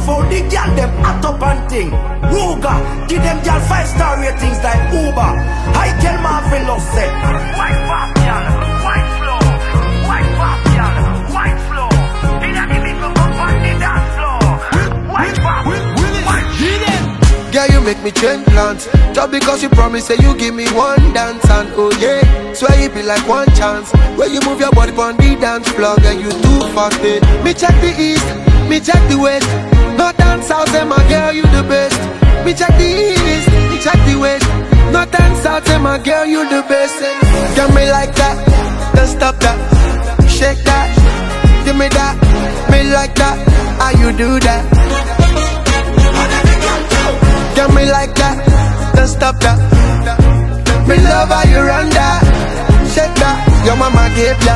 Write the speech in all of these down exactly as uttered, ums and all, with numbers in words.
love how the girl them hot up and thing. Ruga, give them girl five star ratings like Uber. I tell Marvelous say, white pop girl, white floor, white pop girl, white floor. In a give me go up on the dance floor. White pop, white floor. Girl, you make me change plans. Just because you promise say you give me one dance. And oh yeah, swear you be like one chance. Where you move your body on the dance floor. Girl, you too fast, eh. Me check the east, me check the west. North and south, say my girl, you the best. Me check the east, me check the west. North and south, say my girl, you the best. Get me like that, don't stop that. Shake that, give me that. Me like that, how you do that? Get me like that, don't stop that. Me love how you run that. Shake that, your mama gave ya.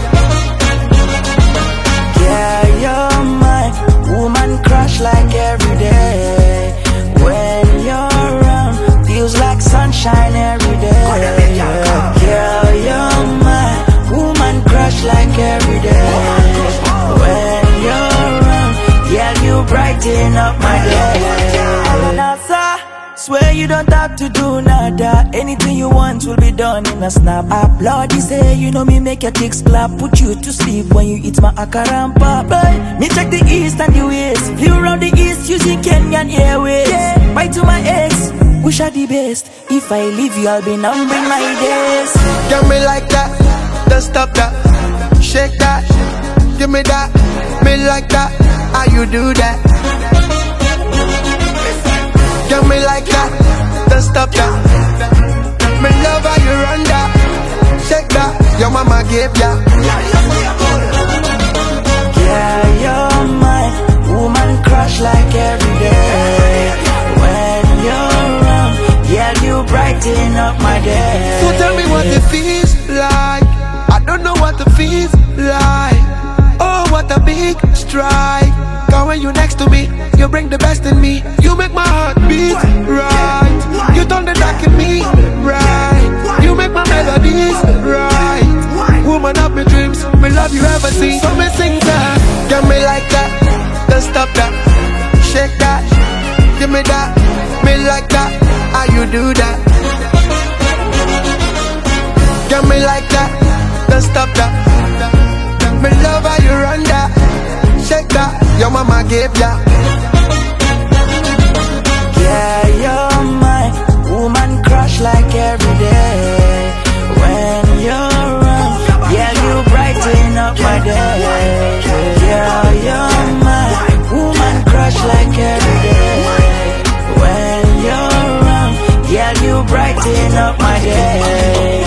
Yeah, you're my woman crush like every day. When you're around, feels like sunshine every day. Yeah, girl, you're my woman crush like every day. When you're around, yeah, you brighten up my day. Swear you don't have to do nada. Anything you want will be done in a snap. Applaud you say you know me make your chicks clap. Put you to sleep when you eat my akarampa. Boy, me check the east and the west. Flew around the east using Kenyan Airways. Yeah. Bye to my ex, wish her the best. If I leave you I'll be numbering my days. Get me like that, don't stop that. Shake that, give me that. Me like that, how you do that? Get me like that, don't stop that. Me love how you run that. Shake that, your mama gave ya. Yeah, you're my woman crush like every day. When you're around, yeah, you brighten up my day. So tell me what it feels like. I don't know what it feels like. Oh, what a big strike. Cause when you next to me, you bring the best in me. You make my heart beat right. You turn the dark in me right. You make my melodies right. Woman of my dreams, me love you ever see. So me sing that. Get me like that, don't stop that. Shake that, give me that. Me like that, how you do that? Get me like that, don't stop that. Me love how you run that. Shake that, your mama gave ya. Yeah, you're my woman crush like every day. When you're around, yeah, you brighten up my day. Yeah, you're my woman crush like every day. When you're around, yeah, you brighten up my day.